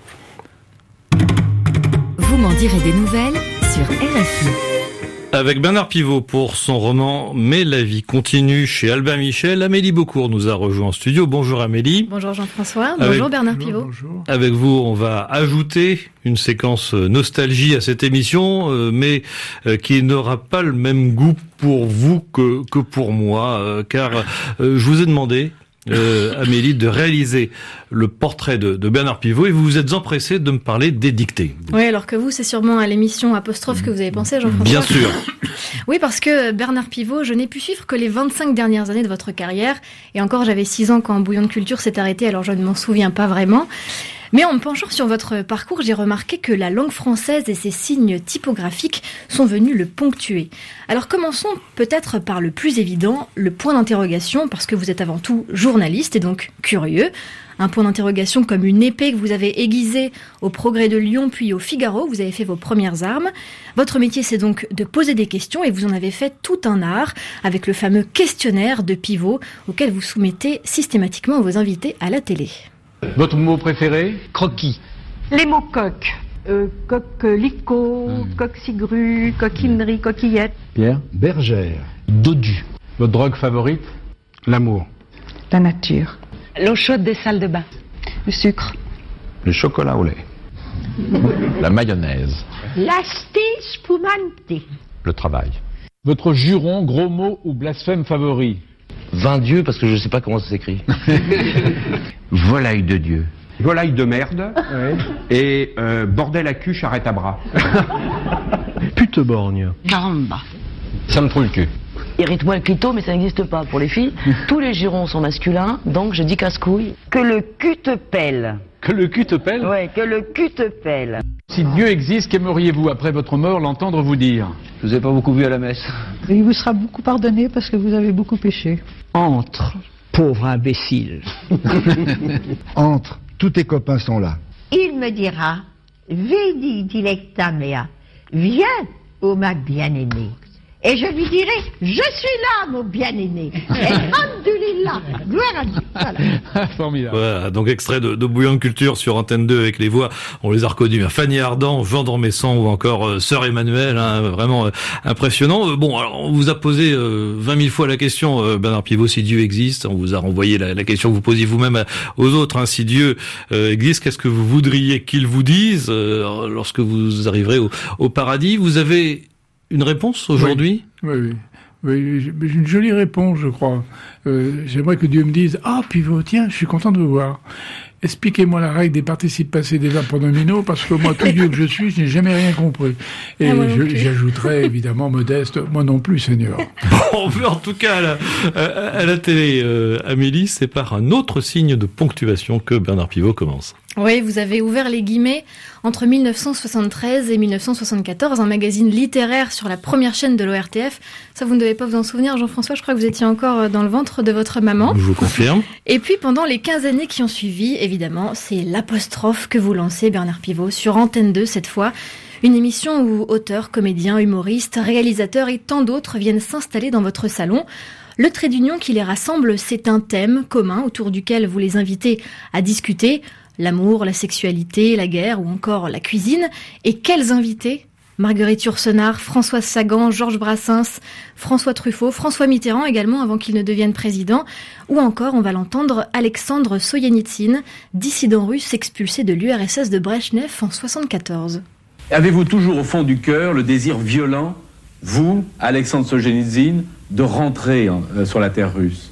Vous m'en direz des nouvelles sur RFI. Avec Bernard Pivot pour son roman « Mais la vie continue » chez Albin Michel. Amélie Beaucourt nous a rejoint en studio. Bonjour Amélie. Bonjour Jean-François. Bonjour Bernard Pivot. Bonjour. Avec vous, on va ajouter une séquence nostalgie à cette émission, mais qui n'aura pas le même goût pour vous que pour moi, car je vous ai demandé, Amélie, de réaliser le portrait de Bernard Pivot et vous vous êtes empressé de me parler des dictées. Oui, alors que vous, c'est sûrement à l'émission Apostrophe que vous avez pensé, Jean-François. Bien sûr. Oui, parce que Bernard Pivot, je n'ai pu suivre que les 25 dernières années de votre carrière. Et encore, j'avais 6 ans quand Bouillon de Culture s'est arrêté, alors je ne m'en souviens pas vraiment. Mais en me penchant sur votre parcours, j'ai remarqué que la langue française et ses signes typographiques sont venus le ponctuer. Alors commençons peut-être par le plus évident, le point d'interrogation, parce que vous êtes avant tout journaliste et donc curieux. Un point d'interrogation comme une épée que vous avez aiguisée au Progrès de Lyon puis au Figaro, vous avez fait vos premières armes. Votre métier, c'est donc de poser des questions et vous en avez fait tout un art avec le fameux questionnaire de Pivot auquel vous soumettez systématiquement vos invités à la télé. Votre mot préféré? Croquis. Les mots coq. Coquelicot, coq-cigru, coquinerie, coquillette. Pierre? Bergère. Dodu. Votre drogue favorite? L'amour. La nature. L'eau chaude des salles de bain. Le sucre. Le chocolat au lait. La mayonnaise. L'asti spumante. Le travail. Votre juron, gros mot ou blasphème favori? Vin Dieu, parce que je sais pas comment ça s'écrit. Volaille de Dieu. Volaille de merde. Ouais. Et bordel à cul, charrette à bras. Pute-borgne. Caramba. Ça me trouve le cul. Irrite-moi le clito, mais ça n'existe pas pour les filles. Tous les jurons sont masculins, donc je dis casse-couille. Que le cul te pèle. Que le cul te pèle? Ouais, que le cul te pèle. Si Dieu existe, qu'aimeriez-vous après votre mort l'entendre vous dire? Je vous ai pas beaucoup vu à la messe. Il vous sera beaucoup pardonné parce que vous avez beaucoup péché. Entre, pauvre imbécile. Entre, tous tes copains sont là. Il me dira, vedi dilecta mea, viens, ô ma bien-aimée. Et je lui dirai, je suis là, mon bien-aimé. Et alhamdoulilah, gloire à Dieu. Voilà. Formidable. Voilà, donc extrait de Bouillon de Culture sur Antenne 2 avec les voix, on les a reconnus, Fanny Ardant, Jean Dormesson ou encore Sœur Emmanuel, vraiment impressionnant. Bon, alors on vous a posé 20 000 fois la question, Bernard Pivot, si Dieu existe. On vous a renvoyé la question que vous posiez vous-même aux autres, si Dieu existe, qu'est-ce que vous voudriez qu'il vous dise lorsque vous arriverez au paradis? Vous avez une réponse aujourd'hui? Oui, une jolie réponse, je crois. J'aimerais que Dieu me dise « Ah, Pivot, tiens, je suis content de vous voir. Expliquez-moi la règle des participes passés des verbes pronominaux, parce que moi, tout Dieu que je suis, je n'ai jamais rien compris. » Et j'ajouterais, évidemment, modeste, moi non plus, Seigneur. Bon, en tout cas, à la télé, Amélie, c'est par un autre signe de ponctuation que Bernard Pivot commence. Oui, vous avez ouvert les guillemets entre 1973 et 1974, un magazine littéraire sur la première chaîne de l'ORTF. Ça, vous ne devez pas vous en souvenir, Jean-François, je crois que vous étiez encore dans le ventre de votre maman. Je vous confirme. Et puis, pendant les 15 années qui ont suivi, évidemment, c'est l'apostrophe que vous lancez, Bernard Pivot, sur Antenne 2 cette fois. Une émission où auteurs, comédiens, humoristes, réalisateurs et tant d'autres viennent s'installer dans votre salon. Le trait d'union qui les rassemble, c'est un thème commun autour duquel vous les invitez à discuter. L'amour, la sexualité, la guerre ou encore la cuisine. Et quels invités? Marguerite Yourcenar, Françoise Sagan, Georges Brassens, François Truffaut, François Mitterrand également avant qu'il ne devienne président. Ou encore, on va l'entendre, Alexandre Solzhenitsyn, dissident russe expulsé de l'URSS de Brejnev en 1974. Avez-vous toujours au fond du cœur le désir violent, vous, Alexandre Solzhenitsyn, de rentrer sur la terre russe?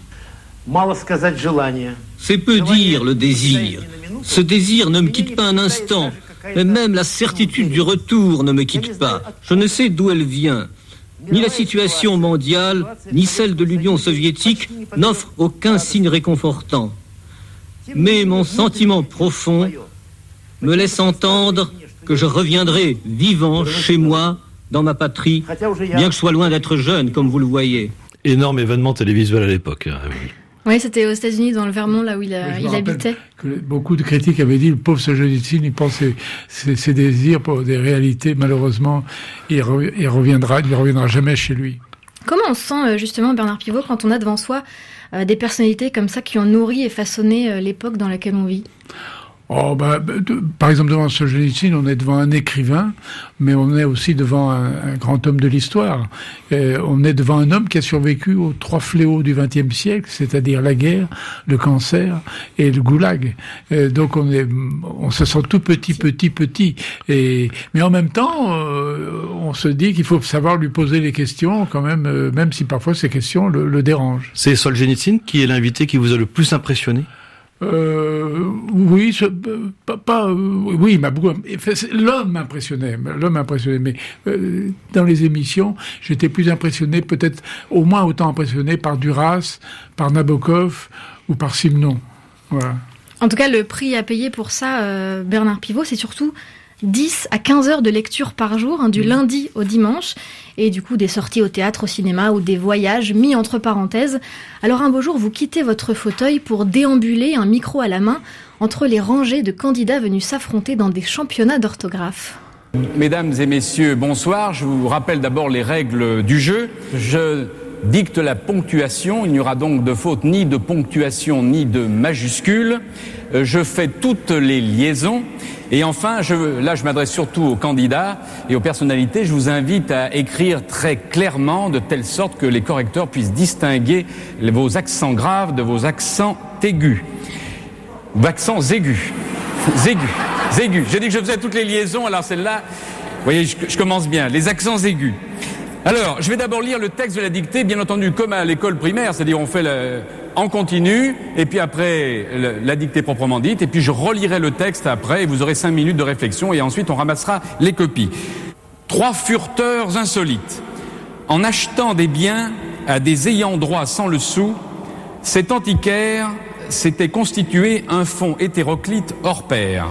C'est peu dire le désir. Ce désir ne me quitte pas un instant, mais même la certitude du retour ne me quitte pas. Je ne sais d'où elle vient. Ni la situation mondiale, ni celle de l'Union soviétique n'offrent aucun signe réconfortant. Mais mon sentiment profond me laisse entendre que je reviendrai vivant chez moi, dans ma patrie, bien que je sois loin d'être jeune, comme vous le voyez. Énorme événement télévisuel à l'époque. Oui, c'était aux États-Unis, dans le Vermont, là où il habitait. Que beaucoup de critiques avaient dit, le pauvre Solzhenitsyn, il pense ses désirs pour des réalités. Malheureusement, il ne reviendra jamais chez lui. Comment on se sent, justement, Bernard Pivot, quand on a devant soi des personnalités comme ça qui ont nourri et façonné l'époque dans laquelle on vit ? Par exemple, devant Solzhenitsyn, on est devant un écrivain, mais on est aussi devant un grand homme de l'histoire. On est devant un homme qui a survécu aux 3 fléaux du XXe siècle, c'est-à-dire la guerre, le cancer et le goulag. Donc on se sent tout petit. Mais en même temps, on se dit qu'il faut savoir lui poser les questions quand même si parfois ces questions le dérangent. C'est Solzhenitsyn qui est l'invité qui vous a le plus impressionné ? Oui, oui, il m'a beaucoup. L'homme m'impressionnait, mais dans les émissions, j'étais plus impressionné, peut-être au moins autant impressionné par Duras, par Nabokov ou par Simenon. Voilà. En tout cas, le prix à payer pour ça, Bernard Pivot, c'est surtout 10 à 15 heures de lecture par jour, du lundi au dimanche, et du coup des sorties au théâtre, au cinéma ou des voyages mis entre parenthèses. Alors un beau jour, vous quittez votre fauteuil pour déambuler, un micro à la main, entre les rangées de candidats venus s'affronter dans des championnats d'orthographe. Mesdames et messieurs, bonsoir. Je vous rappelle d'abord les règles du jeu. Je dicte la ponctuation. Il n'y aura donc de faute ni de ponctuation ni de majuscule. Je fais toutes les liaisons. Et enfin, je m'adresse surtout aux candidats et aux personnalités. Je vous invite à écrire très clairement, de telle sorte que les correcteurs puissent distinguer vos accents graves de vos accents aigus. Accents aigus. Aigus. J'ai dit que je faisais toutes les liaisons, alors celle-là, vous voyez, je commence bien. Les accents aigus. Alors, je vais d'abord lire le texte de la dictée, bien entendu, comme à l'école primaire, c'est-à-dire on fait en continu, et puis après la dictée proprement dite, et puis je relirai le texte après, et vous aurez 5 minutes de réflexion, et ensuite on ramassera les copies. 3 fureteurs insolites. En achetant des biens à des ayants droit sans le sou, cet antiquaire s'était constitué un fonds hétéroclite hors pair.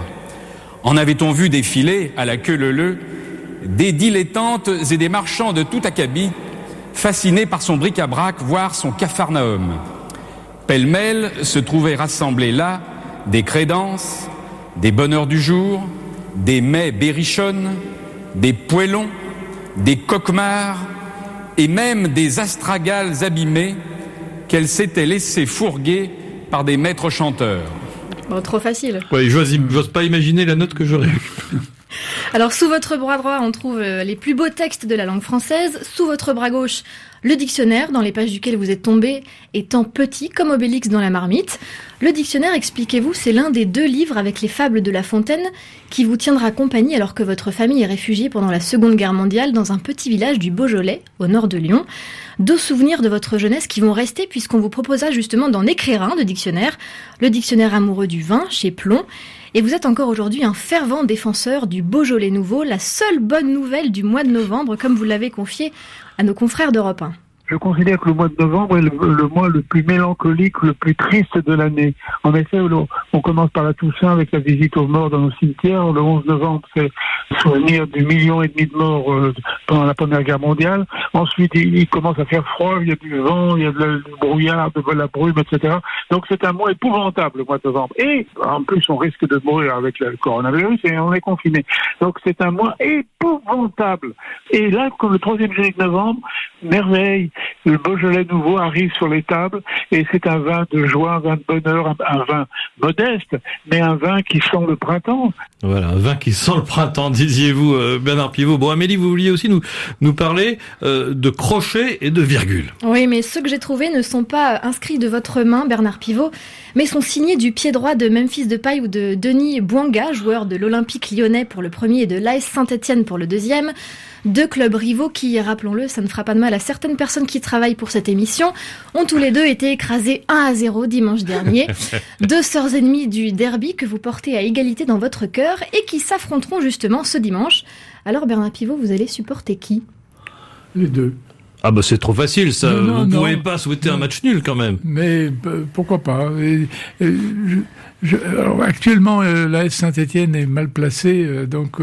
En avait-on vu défiler à la queue leu-leu des dilettantes et des marchands de tout acabit, fascinés par son bric-à-brac, voire son capharnaüm. Pêle-mêle se trouvaient rassemblés là des crédences, des bonheurs du jour, des mets berrichonnes, des poêlons, des coquemards et même des astragales abîmés qu'elle s'était laissé fourguer par des maîtres chanteurs. Bon, trop facile. Ouais, j'ose pas imaginer la note que j'aurais eue. Alors, sous votre bras droit, on trouve les plus beaux textes de la langue française. Sous votre bras gauche, le dictionnaire, dans les pages duquel vous êtes tombé, étant petit comme Obélix dans la marmite. Le dictionnaire, expliquez-vous, c'est l'un des 2 livres avec les fables de La Fontaine qui vous tiendra compagnie alors que votre famille est réfugiée pendant la Seconde Guerre mondiale dans un petit village du Beaujolais, au nord de Lyon. 2 souvenirs de votre jeunesse qui vont rester puisqu'on vous proposa justement d'en écrire un de dictionnaire, le dictionnaire amoureux du vin chez Plomb. Et vous êtes encore aujourd'hui un fervent défenseur du Beaujolais nouveau, la seule bonne nouvelle du mois de novembre, comme vous l'avez confié à nos confrères d'Europe 1. Je considère que le mois de novembre est le mois le plus mélancolique, le plus triste de l'année. En effet, on commence par la Toussaint avec la visite aux morts dans nos cimetières. Le 11 novembre, c'est le souvenir du 1,5 million de morts pendant la Première Guerre mondiale. Ensuite, il commence à faire froid, il y a du vent, il y a du brouillard, de la brume, etc. Donc c'est un mois épouvantable, le mois de novembre. Et en plus, on risque de mourir avec le coronavirus et on est confiné. Donc c'est un mois épouvantable. Et là, comme le 3e jeudi de novembre, merveille. Le Beaujolais nouveau arrive sur les tables et c'est un vin de joie, un vin de bonheur, un vin modeste, mais un vin qui sent le printemps. Voilà, un vin qui sent le printemps, disiez-vous, Bernard Pivot. Bon, Amélie, vous vouliez aussi nous parler de crochets et de virgules. Oui, mais ceux que j'ai trouvés ne sont pas inscrits de votre main, Bernard Pivot, mais sont signés du pied droit de Memphis Depay ou de Denis Bouanga, joueur de l'Olympique lyonnais pour le premier et de l'AS Saint-Etienne pour le deuxième. 2 clubs rivaux qui, rappelons-le, ça ne fera pas de mal à certaines personnes qui travaillent pour cette émission, ont tous les 2 été écrasés 1-0 dimanche dernier. 2 sœurs ennemies du derby que vous portez à égalité dans votre cœur et qui s'affronteront justement ce dimanche. Alors Bernard Pivot, vous allez supporter qui ? Les 2. Ah bah c'est trop facile ça, vous ne pouvez pas souhaiter un match nul quand même. Mais pourquoi pas. Alors, actuellement, l'AS Saint-Etienne est mal placée, donc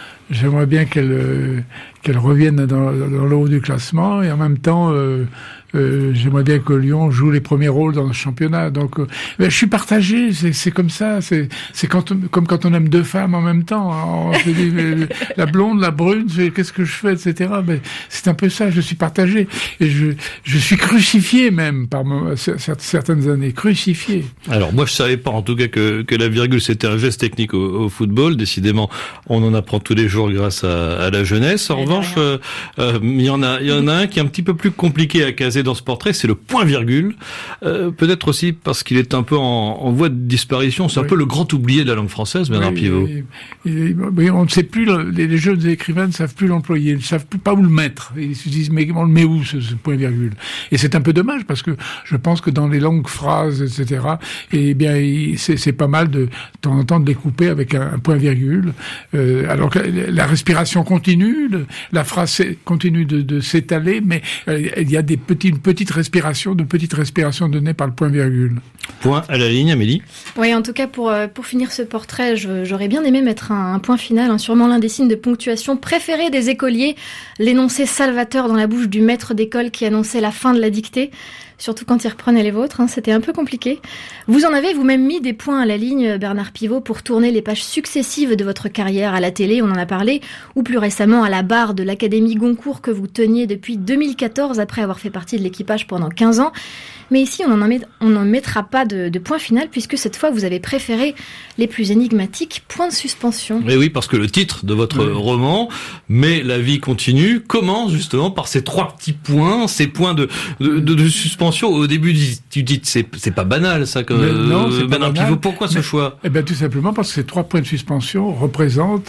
j'aimerais bien qu'elle revienne dans le haut du classement, et en même temps j'aimerais bien que Lyon joue les premiers rôles dans le championnat. Donc, je suis partagé. C'est comme ça. C'est comme quand on aime deux femmes en même temps. On se dit, la blonde, la brune, qu'est-ce que je fais, etc. Mais c'est un peu ça. Je suis partagé et je suis crucifié même par certaines années. Crucifié. Alors moi, je savais pas en tout cas que la virgule c'était un geste technique au football. Décidément, on en apprend tous les jours grâce à la jeunesse. En revanche, il y en a un qui est un petit peu plus compliqué à caser dans ce portrait, c'est le point-virgule. Peut-être aussi parce qu'il est un peu en voie de disparition. C'est un peu le grand oublié de la langue française, Bernard Pivot. On ne sait plus, les jeunes écrivains ne savent plus l'employer, ils ne savent plus pas où le mettre. Ils se disent, mais on le met où ce point-virgule? Et c'est un peu dommage parce que je pense que dans les longues phrases, etc., eh bien, c'est pas mal de temps en temps de les couper avec un point-virgule. Alors que la respiration continue, la phrase continue de s'étaler, mais il y a une petite respiration donnée par le point-virgule. Point à la ligne, Amélie. Oui, en tout cas, pour finir ce portrait, j'aurais bien aimé mettre un point final, sûrement l'un des signes de ponctuation préférés des écoliers, l'énoncé salvateur dans la bouche du maître d'école qui annonçait la fin de la dictée. Surtout quand il reprenait les vôtres, c'était un peu compliqué. Vous en avez vous-même mis des points à la ligne, Bernard Pivot, pour tourner les pages successives de votre carrière à la télé, on en a parlé, ou plus récemment à la barre de l'Académie Goncourt que vous teniez depuis 2014 après avoir fait partie de l'équipage pendant 15 ans. Mais ici, on n'en mettra pas de point final puisque cette fois, vous avez préféré les plus énigmatiques points de suspension. Et oui, parce que le titre de votre roman, Mais la vie continue, commence justement par ces 3 petits points, ces points de suspension. Au début, tu dis c'est pas banal ça. Non, c'est pas banal. Pivot, pourquoi ce choix? Eh bien, tout simplement parce que ces 3 points de suspension représentent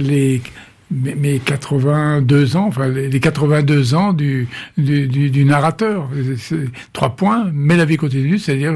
mes 82 ans, enfin les 82 ans du narrateur. C'est 3 points, mais la vie continue, c'est-à-dire,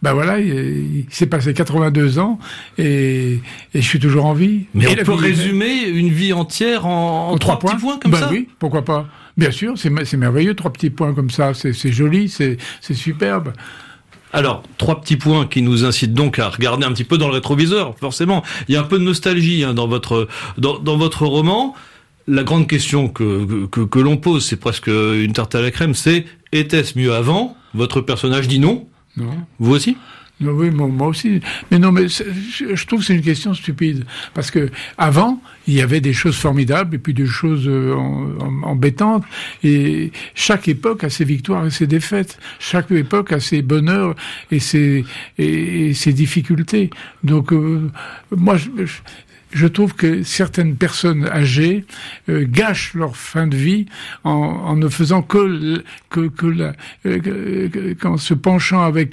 il s'est passé 82 ans et je suis toujours en vie. Mais on peut résumer une vie entière en 3 petits points comme ça? Oui, pourquoi pas. Bien sûr, c'est merveilleux, 3 petits points comme ça, c'est joli, c'est superbe. Alors, 3 petits points qui nous incitent donc à regarder un petit peu dans le rétroviseur. Forcément, il y a un peu de nostalgie dans votre roman. La grande question que l'on pose, c'est presque une tarte à la crème, c'est était-ce mieux avant? Votre personnage dit non. Non. Vous aussi? Oui, moi aussi. Mais non, mais je trouve que c'est une question stupide. Parce que avant, il y avait des choses formidables et puis des choses embêtantes. Et chaque époque a ses victoires et ses défaites. Chaque époque a ses bonheurs et ses difficultés. Donc, moi, je trouve que certaines personnes âgées gâchent leur fin de vie en ne faisant qu'en se penchant avec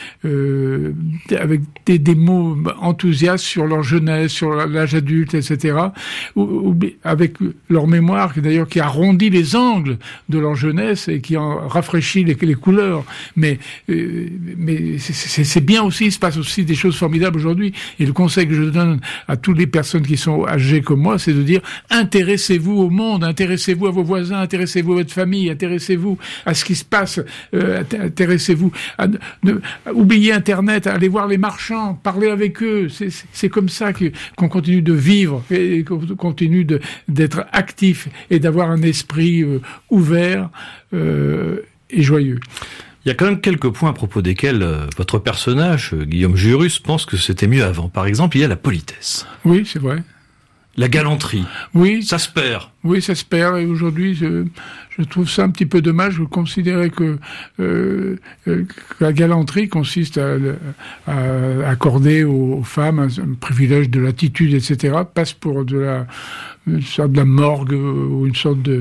des mots enthousiastes sur leur jeunesse, sur l'âge adulte, etc. Ou avec leur mémoire, d'ailleurs, qui arrondit les angles de leur jeunesse et qui en rafraîchit les couleurs. Mais c'est bien aussi, il se passe aussi des choses formidables aujourd'hui. Et le conseil que je donne à tous les personnes qui sont âgées comme moi, c'est de dire intéressez-vous au monde, intéressez-vous à vos voisins, intéressez-vous à votre famille, intéressez-vous à ce qui se passe, intéressez-vous oubliez Internet, allez voir les marchands, parlez avec eux. C'est comme ça qu'on continue de vivre et qu'on continue d'être actif et d'avoir un esprit ouvert et joyeux. Il y a quand même quelques points à propos desquels votre personnage, Guillaume Jurus, pense que c'était mieux avant. Par exemple, il y a la politesse. Oui, c'est vrai. La galanterie. Oui. Ça se perd. Oui, ça se perd. Et aujourd'hui, je trouve ça un petit peu dommage. Je considérais que la galanterie consiste à accorder aux femmes un privilège de l'attitude, etc., passe pour une sorte de la morgue ou une sorte de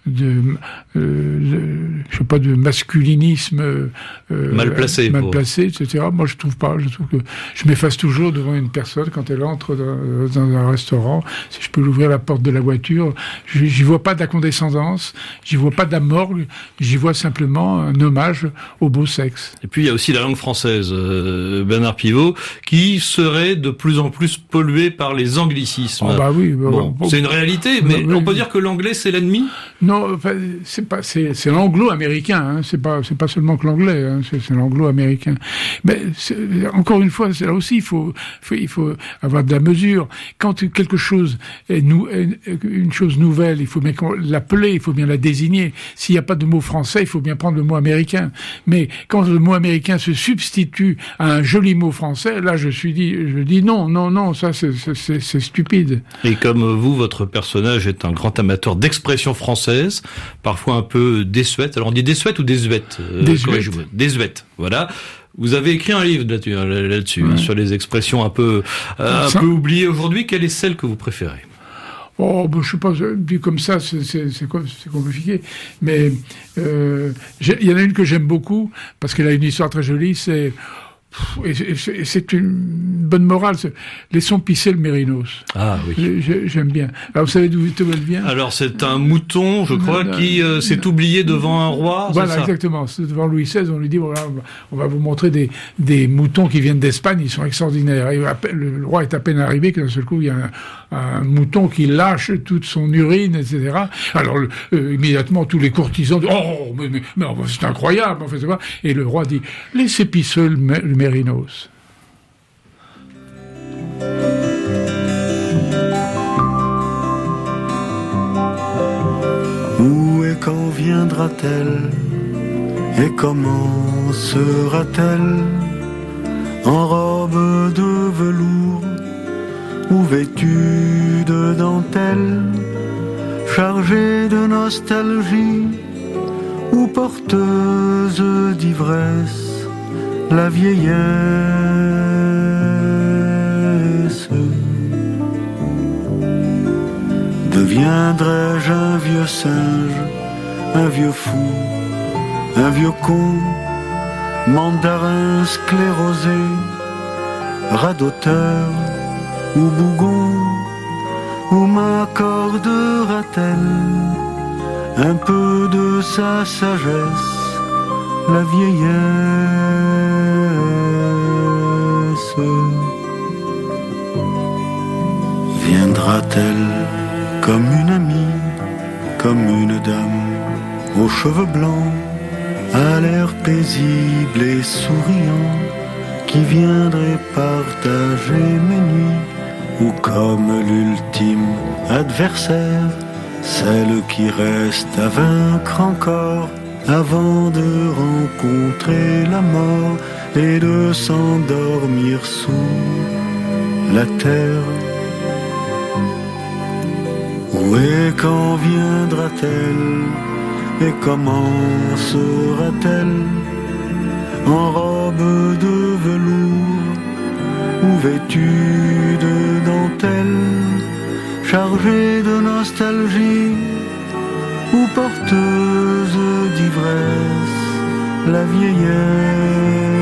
masculinisme mal placé, etc. Moi, je trouve pas. Je trouve que je m'efface toujours devant une personne quand elle entre dans un restaurant. Si je peux l'ouvrir la porte de la voiture, j'y vois pas de la condescendance, j'y vois pas de la morgue, j'y vois simplement un hommage au beau sexe. Et puis il y a aussi la langue française, Bernard Pivot, qui serait de plus en plus polluée par les anglicismes. Ah bah oui. Bon, c'est une réalité, mais on peut dire que l'anglais c'est l'ennemi? Non, enfin, c'est l'anglo-américain, hein. C'est pas seulement que l'anglais, hein. C'est l'anglo-américain. Mais encore une fois, là aussi, il faut avoir de la mesure. Quand quelque chose est une chose nouvelle, il faut bien l'appeler, il faut bien la désigner. S'il n'y a pas de mot français, il faut bien prendre le mot américain. Mais quand le mot américain se substitue à un joli mot français, là, je dis non, ça c'est stupide. Et comme vous, votre personnage est un grand amateur d'expression française, parfois un peu désuète. Alors on dit désuète ou désuète? Désuète, voilà. Vous avez écrit un livre là-dessus, hein, sur les expressions un peu oubliées aujourd'hui. Quelle est celle que vous préférez? Oh, je sais pas, dit comme ça, c'est compliqué. Mais il y en a une que j'aime beaucoup parce qu'elle a une histoire très jolie. C'est une bonne morale. Laissons pisser le mérinos. Ah oui. J'aime bien. Alors vous savez d'où elle vient? Alors c'est un mouton, je crois, qui s'est oublié devant un roi. Voilà, c'est ça? Exactement. Devant Louis XVI, on lui dit voilà, on va vous montrer des moutons qui viennent d'Espagne. Ils sont extraordinaires. Et le roi est à peine arrivé que d'un seul coup il y a un mouton qui lâche toute son urine, etc. Alors immédiatement tous les courtisans disent oh mais c'est incroyable. En fait, c'est pas. Et le roi dit laissez pisser le mérinos. Où et quand viendra-t-elle et comment sera-t-elle? En robe de velours ou vêtue de dentelle, chargée de nostalgie ou porteuse d'ivresse, la vieillesse. Deviendrai-je un vieux singe, un vieux fou, un vieux con, mandarin sclérosé, radoteur ou bougon, ou m'accordera-t-elle un peu de sa sagesse, la vieillesse? Viendra-t-elle comme une amie, comme une dame aux cheveux blancs, à l'air paisible et souriant, qui viendrait partager mes nuits, ou comme l'ultime adversaire, celle qui reste à vaincre encore avant de rencontrer la mort et de s'endormir sous la terre? Où et quand viendra-t-elle et comment sera-t-elle? En robe de velours ou vêtue de dentelle, chargée de nostalgie ou porteuse d'ivresse, la vieillesse.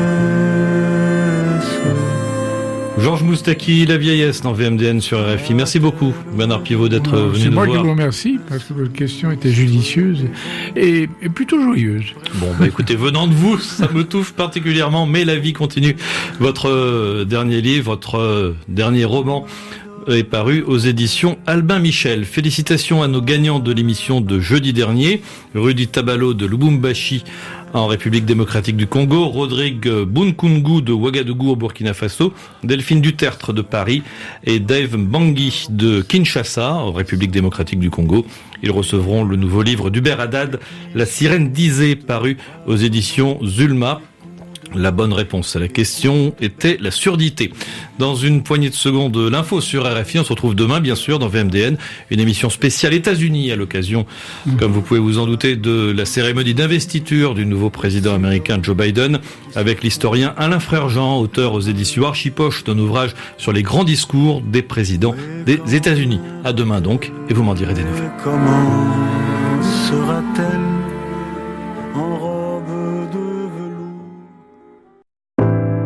Georges Moustaki, La vieillesse dans VMDN sur RFI. Merci beaucoup, Bernard Pivot, d'être venu nous voir. C'est moi qui vous remercie, parce que votre question était judicieuse et plutôt joyeuse. Bon, écoutez, venant de vous, ça me touche particulièrement, mais la vie continue. Votre dernier livre, votre dernier roman est paru aux éditions Albin Michel. Félicitations à nos gagnants de l'émission de jeudi dernier, Rudy Tabalo de Lubumbashi en République démocratique du Congo, Rodrigue Bunkungu de Ouagadougou au Burkina Faso, Delphine Dutertre de Paris et Dave Mbangui de Kinshasa en République démocratique du Congo. Ils recevront le nouveau livre d'Hubert Haddad, La sirène d'Isée, paru aux éditions Zulma. La bonne réponse à la question était la surdité. Dans une poignée de secondes, l'info sur RFI. On se retrouve demain, bien sûr, dans VMDN. Une émission spéciale États-Unis à l'occasion, comme vous pouvez vous en douter, de la cérémonie d'investiture du nouveau président américain Joe Biden, avec l'historien Alain Frère-Jean, auteur aux éditions Archipoche d'un ouvrage sur les grands discours des présidents des États-Unis. À demain donc, et vous m'en direz des nouvelles. Comment sera-t-elle en